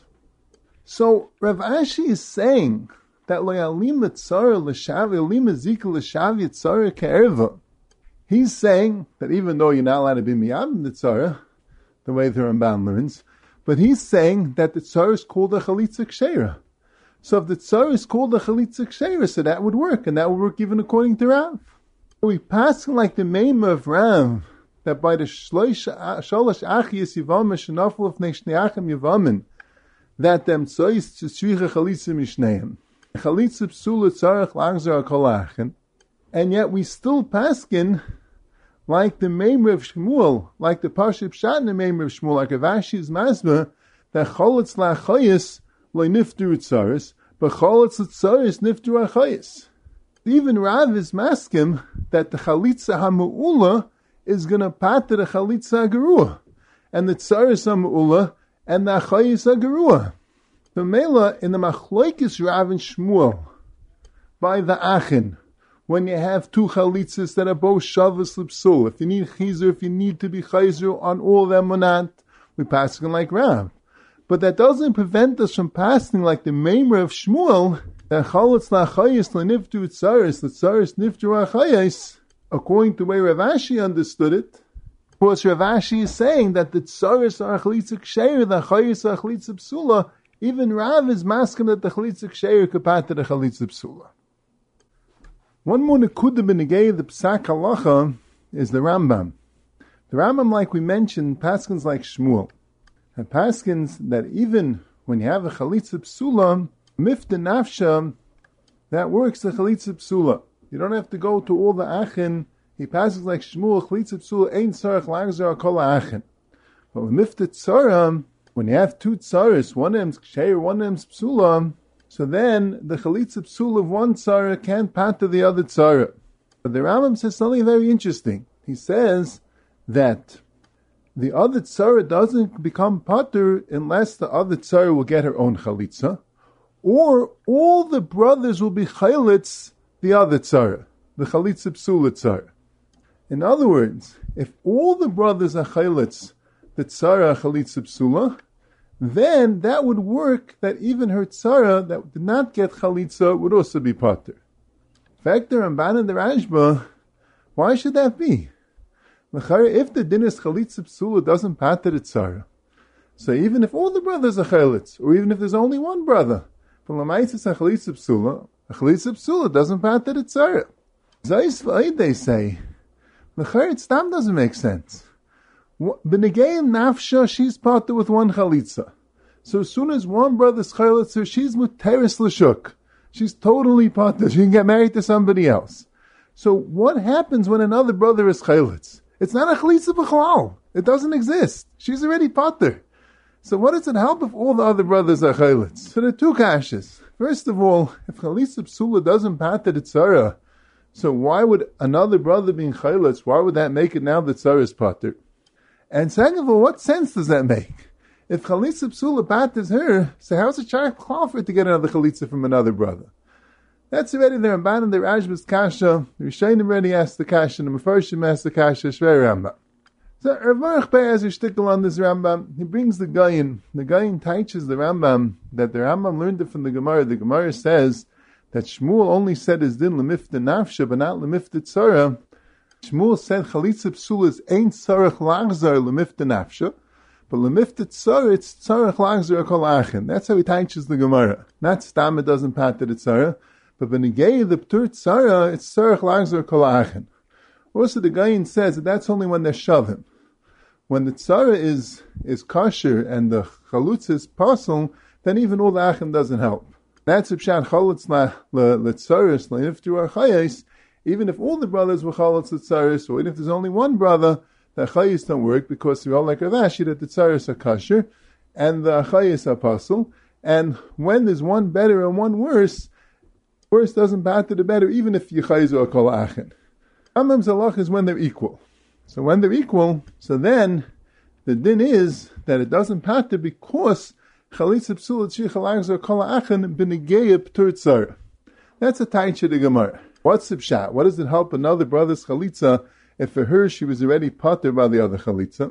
So Rav Ashi is saying that lo'alima tzara l'shavya, alima zika l'shavya tzara ka'erva. He's saying that even though you're not allowed to be miyam the tzara, the way the Ramban learns, but he's saying that the tzara is called a chalitza kshera. So if the tzara is called a chalitza kshera, so that would work, and that would work even according to Rav. We pass like the Meimer of Rav, that by the shalosh achiyas Yevamim shenaflu lefnei shnei achim Yevamim, that them tzois tzricha chalitza mishneim. Chalitza psula tzarech lachzor kol achen, and yet we still paskin like the Meimer of Shmuel, like the Pashup Pshat in the Meimer of Shmuel, like Avashi's Masma, that Cholitz la'achayis lo niftu tzaris, but Cholitz l'tzaris niftu achayis. Even Rav is maskim that the Chalitza HaMu'ula is going to pater the Chalitza HaGerua, and the Tzaris HaMu'ula and the Achayis HaGerua. The Mela in the Machloikis Rav and Shmuel, by the Achin, when you have two chalitzas that are both shavas l'psul, if you need chizur, if you need to be chayzer on all of them or not, we pass it like Rav. But that doesn't prevent us from passing like the Meimer of Shmuel, that chalitz la'achayis l'niftu tzaris, l'tzaris niftu achayis, according to the way Rav Ashi understood it. Of course, Rav Ashi is saying that the tzaris are chalitza ksheir, the achayis are chalitza psula. Even Rav is masking that the chalitza ksheir could pass to the chalitza psula. One more nekuda b'negei the Psak Halacha is the Rambam. The Rambam, like we mentioned, paskins like Shmuel. And paskins that even when you have a chalitza psula, mifta nafsha, that works the chalitza psula. You don't have to go to all the achin. He passes like Shmuel, chalitza psula, ein tzarech lagzar kol achin. But with mifta tzara, when you have two tzaras, one of them's ksheir, one of them's psula, so then the chalitza psul of one tzara can't pater the other tzara. But the Rambam says something very interesting. He says that the other tzara doesn't become pater unless the other tzara will get her own chalitza, or all the brothers will be chalitz the other tzara, the chalitza psula tzara. In other words, if all the brothers are chalitz the tzara chalitza psula, then that would work that even her tzara that did not get chalitza would also be pater. In fact, the Ramban and the Rashba, why should that be? If the din is chalitza psula doesn't pater the tzara, so even if all the brothers are chalitz, or even if there's only one brother, from l'maitzis a chalitza psula doesn't pater the tzara. Zayis v'ayid, they say, it stam doesn't make sense. B'negeim nafsha, she's pater with one chalitza. So as soon as one brother's chalitza, she's muteris l'shuk. She's totally pater. She can get married to somebody else. So what happens when another brother is chalitz? It's not a chalitza b'chalal. It doesn't exist. She's already pater. So what does it help if all the other brothers are chalitz? So there are two kashas. First of all, if chalitza psula doesn't pater the tzara, so why would another brother being chalitz, why would that make it now the tzara is pater? And second of all, what sense does that make? If chalitza psula paters her, so how's it sharp call for it to get another chalitza from another brother? That's already the Ramban and the Rashba's kasha. The Rishonim already asked the kasha, and the Mefarshim asked the kasha, Shvei Rambam. So Rav Baruch Pei has a shtickle on this Rambam. He brings the Gayin. The Gayin teaches the Rambam that the Rambam learned it from the Gemara. The Gemara says that Shmuel only said his din lemifta nafsha, but not lemifta tzara. Shmuel said chalitza psula is ein tzarech lachzar lemifta nafsha, but lemifta tzara it's tzarech lachzar kol achin. That's how he teaches the Gemara. Not stam, it doesn't pater the tzara, but benegei the ptur tzara it's tzarech lachzar kol achin. Also, the Gayin says that that's only when they're shavim. When the tzara is kosher and the chalutz is pasul, then even all the achin doesn't help. That's pshat chalutz l'tzaris l'niftu achayis. Even if all the brothers were chalutz l'tzaris, or even if there's only one brother, the achayis don't work because we all like Rav Ashi that the tzaris are kosher and the achayis are pasul. And when there's one better and one worse doesn't pater the better, even if yichayis are kol achin. Rambam's halach is when they're equal. So when they're equal, so then the din is that it doesn't pater because chalitza psula tzricha lagzar kol achin b'negeya p'tur tzara. That's a taich of the Gemara. What's the pshat? What does it help another brother's chalitza if for her she was already pater by the other chalitza?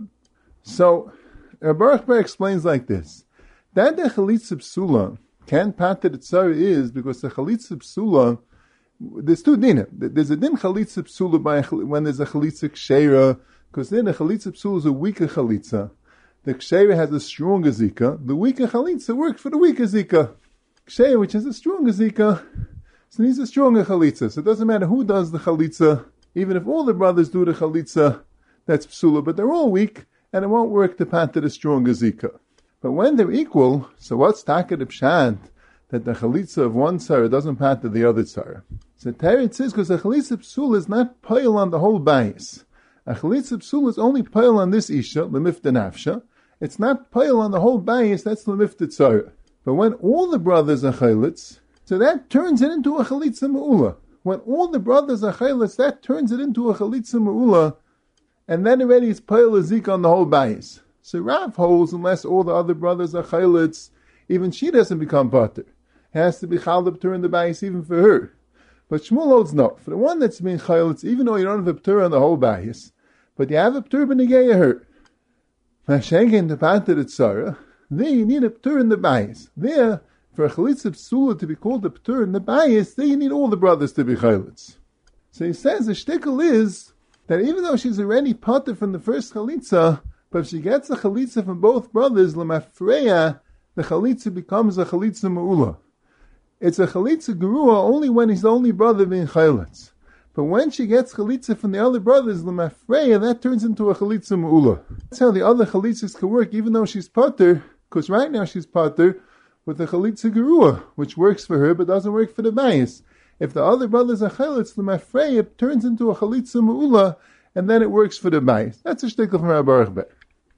So Rav Baruch Pei explains like this: that the chalitza psula can't pater the tzara is because the chalitza psula, there's two dinim. There's a din chalitza psula when there's a chalitza ksheira, because then a chalitza psula is a weaker chalitza. The ksheira has a stronger zika. The weaker chalitza works for the weaker zika. Ksheira, which has a stronger zika, so needs a stronger chalitza. So it doesn't matter who does the chalitza. Even if all the brothers do the chalitza, that's psula, but they're all weak, and it won't work to panta the stronger zika. But when they're equal, so what's taka the pshat that the chalitza of one tzara doesn't panta the other tzara? So Teretz says because the chalitza psula is not pile on the whole bayis. A chalitza psula is only pile on this isha, lemifta nafsha. It's not pile on the whole bayis, that's lemifta tzara. But when all the brothers are chalitz, so that turns it into a chalitza me'ula. When all the brothers are chalitz, that turns it into a chalitza me'ula, and then already it's pile a zik on the whole bayis. So Rav holds, unless all the other brothers are chalitz, even she doesn't become pater. It has to be chalab in the bayis even for her. But Shmuel holds no. For the one that's being chalitz, even though you don't have a p'tur on the whole bayis, but you have a p'tur b'negeya her. Mashenken the pater tzara, there you need a p'tur in the bayis. There, for a chalitza psula to be called a p'tur in the bayis, there you need all the brothers to be chalitz. So he says the shtickle is that even though she's already pater from the first chalitza, but if she gets a chalitza from both brothers, lemafreya, the chalitza becomes a chalitza me'ula. It's a chalitza gerua only when he's the only brother being chalitz. But when she gets chalitza from the other brothers, lemafreya, that turns into a chalitza me'ula. That's how the other chalitzas can work, even though she's pater, because right now she's pater with the chalitza gerua, which works for her but doesn't work for the bayis. If the other brothers are chalitz, lemafreya, it turns into a chalitza me'ula, and then it works for the bayis. That's a shtickle from Rabbi Baruch Ber.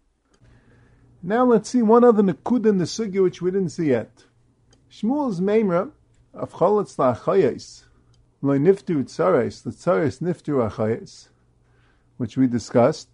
Now let's see one other nekud in the sugya which we didn't see yet. Shmuel's meimra of chalitz la'achayis, lo niftu tzares, the tzares niftu achayis, which we discussed,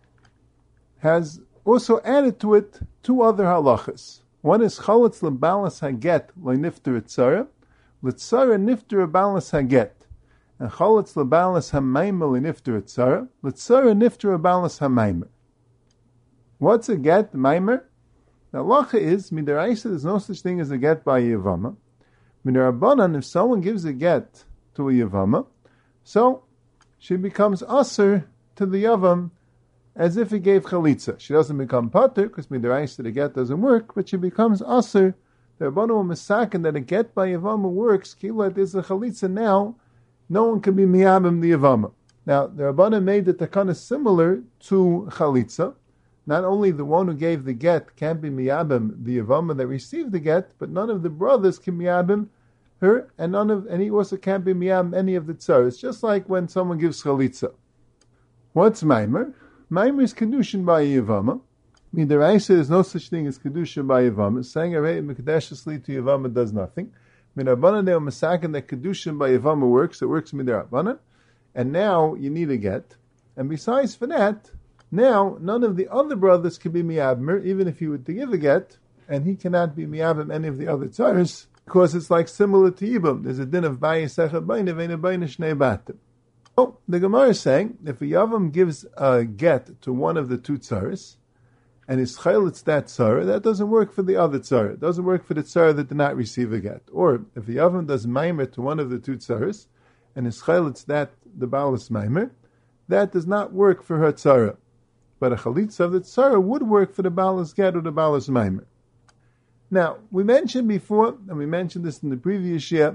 has also added to it two other halachas. One is chalitz lebalas haget lo niftu tzara, l'tzara niftu balas haget, and chalitz lebalas hamaymer lo niftu tzara, l'tzara niftu balas hamaymer. What's a get, maimer? The halacha is, midaraisa, there's no such thing as a get by a yavama. Midarabanan, if someone gives a get to a yavama, so she becomes aser to the yavam as if he gave chalitza. She doesn't become pater, because midaraisa the get doesn't work, but she becomes aser. The Rabbanu will misaken that a get by yavama works, kila there's a chalitza now, no one can be miyabim the yavama. Now, the Rabbanu made the takana similar to chalitza. Not only the one who gave the get can't be miyabim the yavama that received the get, but none of the brothers can miyabim her, and he also can't be miyabim any of the tzaras. Just like when someone gives chalitza. What's maimer? Maimer is kedushin by a yavama. Midaraisa, there's no such thing as kedushin by yavama. Saying already mikdashesli to yavama does nothing. Midarabanan they were masakin that kedushin by yavama works. It works midarabanan, and now you need a get. And besides for that, now, none of the other brothers can be miyabim, even if he were to give a get, and he cannot be miyabim any of the other tzaras, because it's like similar to Yibam. There's a din of bayis echad bayne ve'ne bayne shnei batim. So, the Gemara is saying, if a yavam gives a get to one of the two tzaras, and his chayletz that tzara, that doesn't work for the other tzara. It doesn't work for the tzara that did not receive a get. Or, if the yavam does maimer to one of the two tzaras, and his chayletz that the balas maimer, that does not work for her tzara. But a chalitza of the tzara would work for the balas get or the balas maimer. Now, we mentioned before, and we mentioned this in the previous year,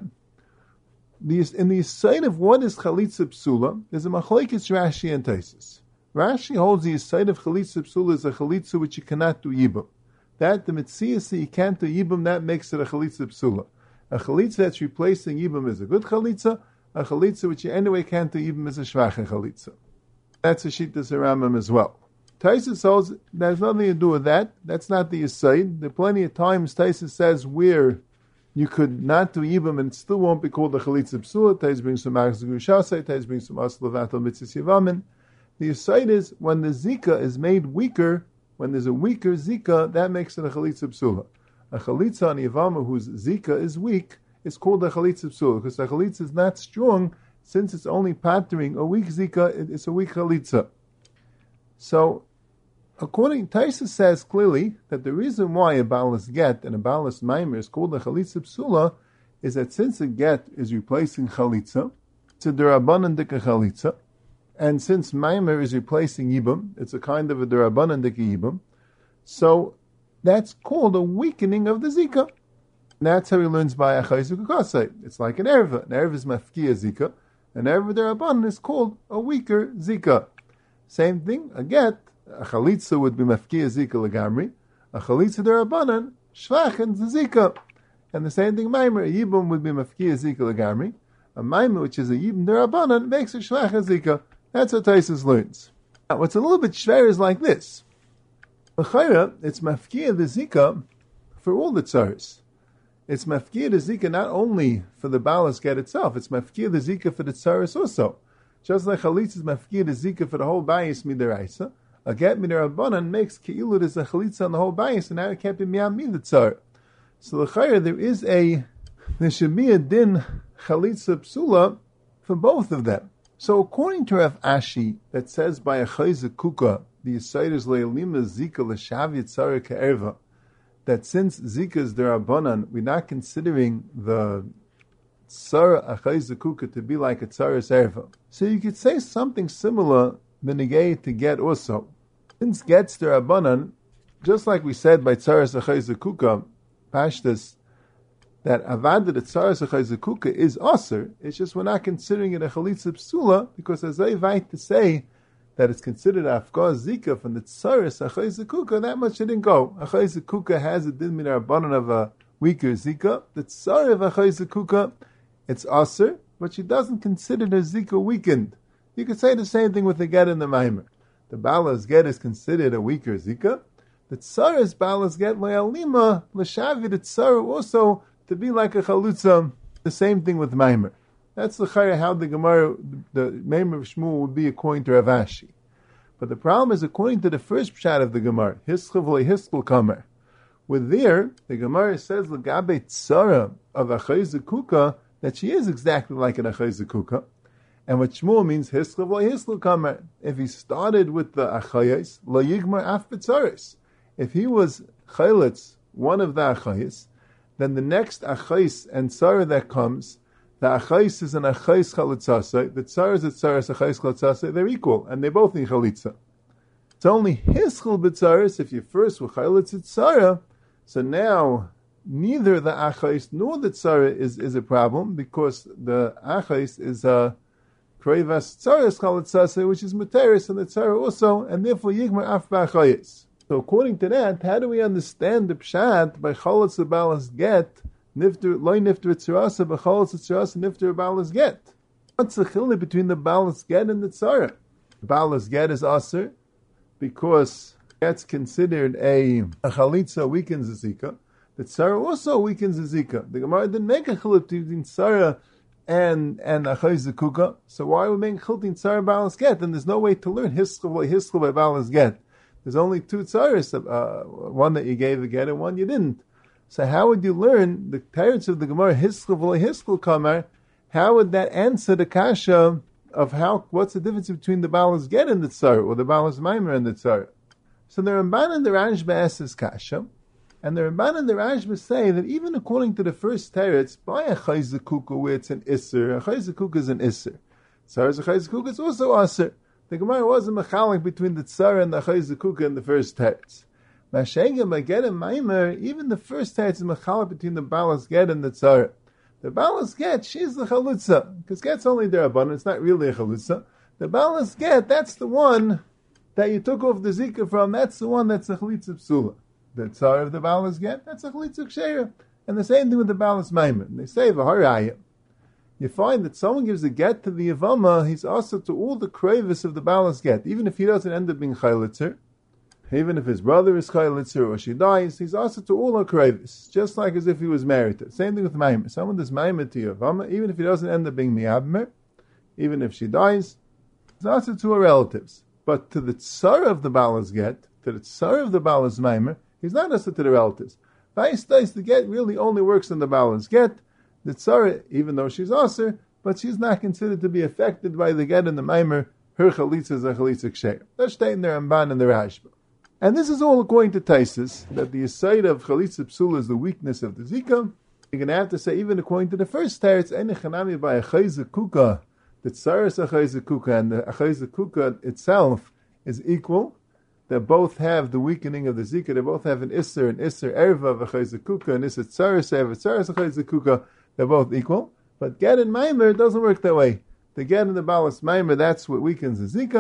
in the side of what is chalitza psula, there's a machlokes Rashi and Taisus. Rashi holds the side of chalitza psula is a chalitza which you cannot do yibum. That, the mitzias that you can't do yibum, that makes it a chalitza psula. A chalitza that's replacing yibum is a good chalitza, a chalitza which you anyway can't do yibum is a shvacha chalitza. That's a shittas Rambam as well. Taisus holds that has nothing to do with that. That's not the Yisayid. There are plenty of times Taisus says where you could not do Yibam and it still won't be called a Chalitza Psula. Taisus brings some Max Gushasai, Taisus brings some Aslavatal Mitzvah Yivamin. The Yisayid is when the Zika is made weaker, when there's a weaker Zika, that makes it a Chalitza Psula. A Chalitza on Yivama whose Zika is weak is called a Chalitza Psula because the Chalitza is not strong since it's only pattering a weak Zika, it's a weak Chalitza. So, according Taisus says clearly that the reason why a balas get and a balas maimer is called a chalitza psula is that since a get is replacing chalitza, it's a derabanan dika chalitza, and since maimer is replacing yibum, it's a kind of a derabanan dika yibum, so that's called a weakening of the zika. And that's how he learns by achayzuk ukasei. It's like an erva. An erva is mafkia zika, an erva derabanan is called a weaker zika. Same thing, a get, a chalitza would be mafkiya zika legamri, a chalitza derabanan, shvachen zika. And the same thing, maimer, a yibum would be mafkiya zika legamri, a maimer, which is a yibum derabanan, makes a shvachen zika. That's what Taisus learns. Now, what's a little bit shver is like this. L'chayra, it's mafkiya the zika for all the tzaris. It's mafkiya the zika not only for the balas get itself, it's mafkiya the zika for the tzaris also. Just like chalitza is mafkiya the zika for the whole bayis midaraisa, a get midarabanan makes keilu there's a chalitza on the whole bayis, and now it can't be miyam the tzar. So l'chayra, there should be a din chalitza psula for both of them. So according to Rav Ashi, that says by a chayza kuka, the Yisayr is le'elima zika l'shav yitzara ka'erva, that since zika is derabanan, we're not considering the tzara achayza kuka to be like a tzaras erva. So you could say something similar benegay to get also. Since get's derabanan, just like we said by tzaras achayza kuka, pashtas, that avad the tzaras achayza kuka is aser. It's just we're not considering it a chalitza psula because as I write to say that it's considered afgar zika from the tzaras achayza kuka, that much didn't go. Achayza kuka has a din min rabbanan of a weaker zika. The tzar of achayza kuka, it's aser, but she doesn't consider the zika weakened. You could say the same thing with the get and the maimer. The balas get is considered a weaker zika. The tzaras balas get le'alima l'shavi the tzara also to be like a chalutza. The same thing with maimer. That's the chayra how the Gemara, the maimer of Shmuel would be according to Rav Ashi. But the problem is according to the first pshat of the Gemara, hischel v'lehischel kamer. With there, the Gemara says l'gabe tzara of achayz kuka that she is exactly like an achayz kuka. And what Shmuel means, hischel v'lehischel kamer. If he started with the achayz, lo yigmar af b'tzaris. If he was chaylitz, one of the achayz, then the next achayz and tzara that comes, the achayz is an achayz chalitzase, the tzara is a tzaras achayz chalitzase, they're equal, and they both need chalitza. It's only hischel b'tzaris, if you first were chalitz tzara, so now neither the achayz nor the tzara is a problem, because the achayz is a krevas tzaras chalitzase, which is muteris, and the tzara also, and therefore yigmar af b'achayz. So according to that, how do we understand the pshat by chalutz the balas get nifter loy nifter tzarasa by chalutz tzarasa nifter balas get? What's the chiluk between the balas get and the tzara? The balas get is aser because that's considered a chalitza weakens the zika. The tzara also weakens the zika. The Gemara didn't make a chiluk between tzara and achayz kuka. So why are we making chiluk between tzara balas get? And there's no way to learn hischel by balas get. There's only two tzaris, one that you gave a get and one you didn't. So how would you learn the parents of the Gemara, hischel v'lo hischel kamar, how would that answer the kasha of what's the difference between the balas get and the tzar, or the balas maimer and the tzar? So the Ramban and the Rashba ask this kasha, and the Ramban and the Rashba say that even according to the first teretz, by a chayz kuka where it's an isser, a chayz kuka is an isser. Tzar is a chayz kuka, it's also aser. The Gemara wasn't mechalik between the tzara and the achayz kuka in the first teretz. Mashegem by get and maimer, even the first teretz is mechalik between the balas get and the tzara. The balas get, she's the chalutza, because get's only derabanan, it's not really a chalutza. The balas get, that's the one that you took off the zika from, that's the one that's a chalitza psula. The tzara of the balas get, that's a chalitza ksheira. And the same thing with the balas maimer. They say v'harayim. You find that someone gives a get to the Yavama, he's also to all the kravis of the balas get, even if he doesn't end up being chaylitzer, even if his brother is chaylitzer or she dies, he's also to all her kravis, just like as if he was married to. Same thing with Maimer. Someone does Maimer to Yavama, even if he doesn't end up being Miyabmer, even if she dies, he's also to her relatives. But to the tsar of the balas get, to the tsar of the balas Maimer, he's not also to the relatives. Vice the get really only works on the balas get. The tzara, even though she's aser, but she's not considered to be affected by the get and the maimer. Her chalitza is a chalitza ksheir. That's stating the Ramban and the Rashba. And this is all according to Taisus, that the aside of chalitza psula is the weakness of the zika. You're going to have to say, even according to the first teretz, any chanami by achayz kuka, the tzara is achayz kuka, and the achayz kuka itself is equal. They both have the weakening of the zika. They both have an isser erva of achayz kuka, and isser tzara sev, tzara achayz kuka. They're both equal, but get and maimer doesn't work that way. The get and the balas maimer, that's what weakens the zika,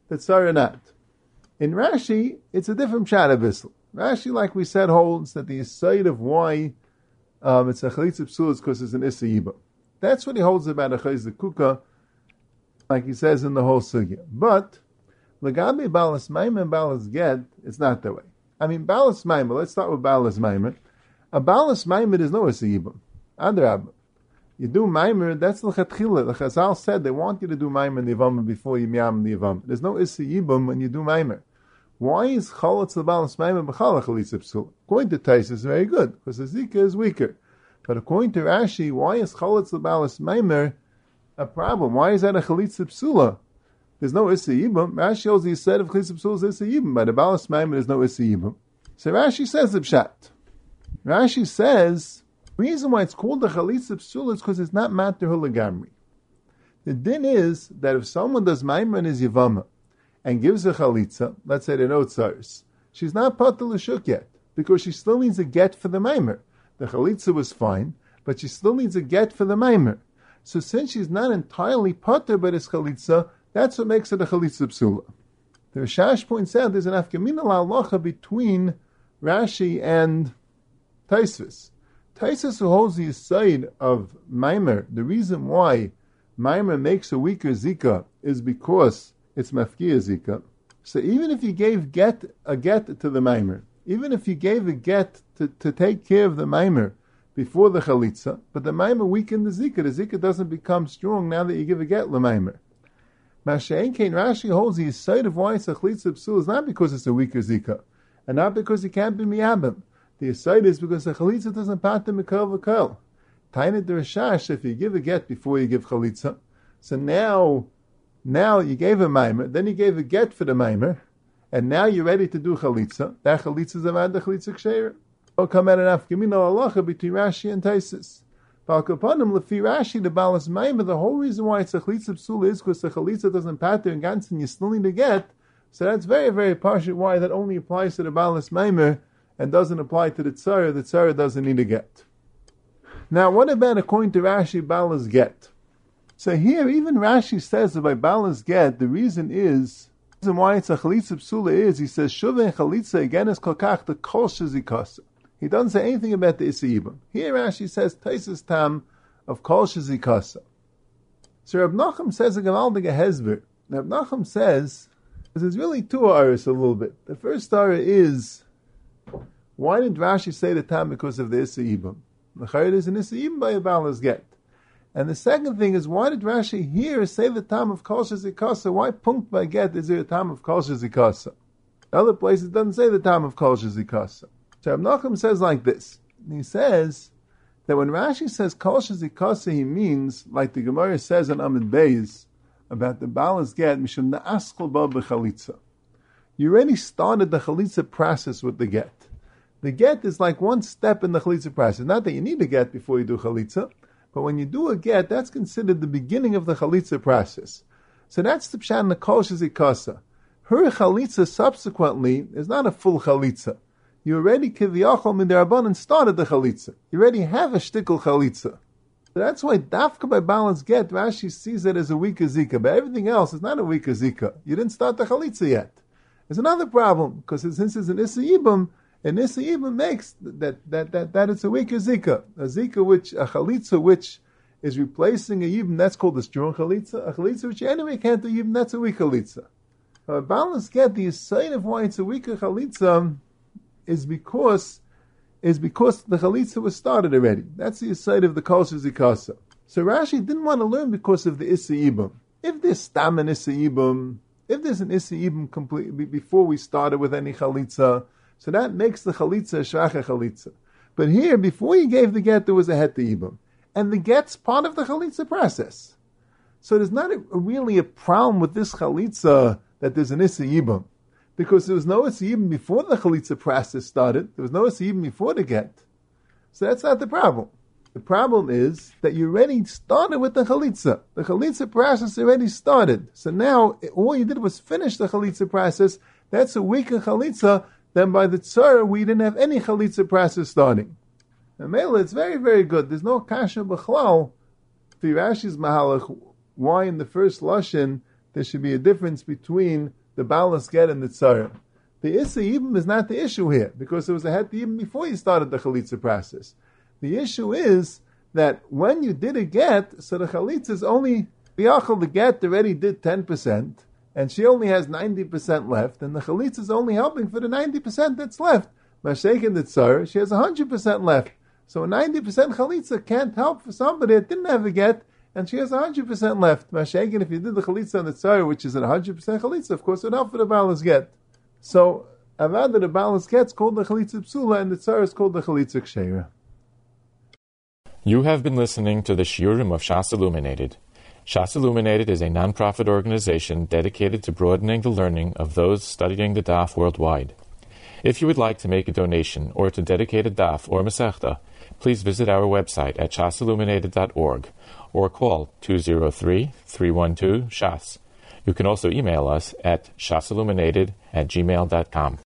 the tzara not. In Rashi, it's a different pshat abyssal. Rashi, like we said, holds that the side of why it's a chalitza psula is because it's an issa yibam. That's what he holds about a chayz kuka, like he says in the whole sugya. But Lagabi balas maimer and balas get, it's not that way. I mean, balas maimer, let's start with balas maimer. A balas maimer is no issa yibam. Adrab. You do maimer, that's l'chatchila. The Chazal said they want you to do maimer in the Yavama before you miyam the Yavama. There's no issa yibam when you do maimer. Why is chalatz l'balas maimer b'chala chalitza psula? According to Tais, it's very good, because the zika is weaker. But according to Rashi, why is chalatz l'balas maimer a problem? Why is that a chalitza psula? There's no issa yibam. Rashi holds the set of chalitza psula is issa yibam. By the balas maimer, there's no issa yibam. So Rashi says the pshat. Rashi says, the reason why it's called the chalitza psula is because it's not matter hulagamri. The din is that if someone does maimer in his yavama and gives a chalitza, let's say the no tzaris, she's not patur l'shuk yet, because she still needs a get for the maimer. The chalitza was fine, but she still needs a get for the maimer. So since she's not entirely patur by this chalitza, that's what makes it a chalitza psula. The Rishash points out there's an afkamina la'alacha between Rashi and Taisvis. Taisvis, who holds the side of maimer, the reason why maimer makes a weaker zika is because it's mafkiya zika. So even if you gave a get to the maimer, even if you gave a get to take care of the maimer before the chalitza, but the maimer weakened the zika doesn't become strong now that you give a get le maimer. Masha'en Kain Rashi holds the side of why it's a chalitza psul is not because it's a weaker zika, and not because it can't be miyabim. The aside is because the chalitza doesn't pater mikal v'kal. Tainit the Rishash, if you give a get before you give chalitza, so now you gave a maimer, then you gave a get for the maimer, and now you're ready to do chalitza. That chalitza is about the chalitza ksheira. It'll come out an afkamina halacha between Rashi and Taisis. Balkapanim lefi Rashi the balas maimer. The whole reason why it's a chalitza psula is because the chalitza doesn't pater and ganzen you still need to get. So that's very very partial why that only applies to the balas maimer and doesn't apply to the tzara. The tzara doesn't need a get. Now, what about according to Rashi, balas get? So here, even Rashi says that by balas get, the reason why it's a chalitza psula is, he says, shuven chalitza again is kolkach the kol shezikasa. He doesn't say anything about the issa yibam. Here Rashi says, taisis tam of kol shezikasa. So Reb Nachum says a gewaldige hezber. Reb Nachum says, there's really two aras a little bit. The first ara is, why did Rashi say the tam because of the issa yibam? The chayr is an issa yibam by a balas get. And the second thing is, why did Rashi here say the tam of kol shezikasa? Why punkt by get is there a tam of kol shezikasa? Other places it doesn't say the tam of kol shezikasa. So Reb Nachum says like this. He says that when Rashi says kol shezikasa, he means, like the Gemara says on Amid Beis, about the balas get, mishum na'askal ba b'chalitza. You already started the chalitza process with the get. The get is like one step in the chalitza process. Not that you need a get before you do chalitza, but when you do a get, that's considered the beginning of the chalitza process. So that's the pshat in the kol shezikasa. Her chalitza subsequently is not a full chalitza. You already kiviyachol mid'Rabbanan started the chalitza. You already have a shtickle chalitza. So that's why dafka by balance get, Rashi sees it as a weaker zika, but everything else is not a weaker zika. You didn't start the chalitza yet. There's another problem, because since it's an issa yibam, an issa yibam makes that it's a weaker zika. A chalitza which is replacing a yibam, that's called a strong chalitza. A chalitza which you anyway can't do yibam, that's a weak chalitza. Balance get, the sign of why it's a weaker chalitza is because the chalitza was started already. That's the side of the kol shezikasa. So Rashi didn't want to learn because of the issa yibam. If there's stam and issa yibam, if there's an issa yibam completely before we started with any chalitza, so that makes the chalitza a shracha chalitza. But here, before you gave the get, there was a het yibam, and the get's part of the chalitza process. So there's not really a problem with this chalitza that there's an issa yibam, because there was no issa yibam before the chalitza process started. There was no issa yibam before the get. So that's not the problem. The problem is that you already started with the chalitza. The chalitza process already started. So now, all you did was finish the chalitza process. That's a weaker chalitza than by the tzara we didn't have any chalitza process starting. And Mela, it's very, very good. There's no kasha b'chlal to Rashi's mahalach, why in the first lashon there should be a difference between the Balas get and the Tzara. The Issa Yibam is not the issue here, because there was a Het Yibam before you started the Chalitza process. The issue is that when you did a get, so the Chalitza is only, the get already did 10%, and she only has 90% left, and the Chalitza is only helping for the 90% that's left. Mashayk and the Tzar, she has 100% left. So a 90% Chalitza can't help for somebody that didn't have a get, and she has 100% left. Mashayk, and if you did the Chalitza on the Tzar, which is at 100% Chalitza, of course it would help for the Balas get. So, Avada, the Balas get's called the Chalitza Psula, and the Tzar is called the Chalitza Ksheira. You have been listening to the Shiurim of Shas Illuminated. Shas Illuminated is a non-profit organization dedicated to broadening the learning of those studying the Daf worldwide. If you would like to make a donation or to dedicate a Daf or Masechta, please visit our website at shasilluminated.org or call 203-312-SHAS. You can also email us at shasilluminated@gmail.com.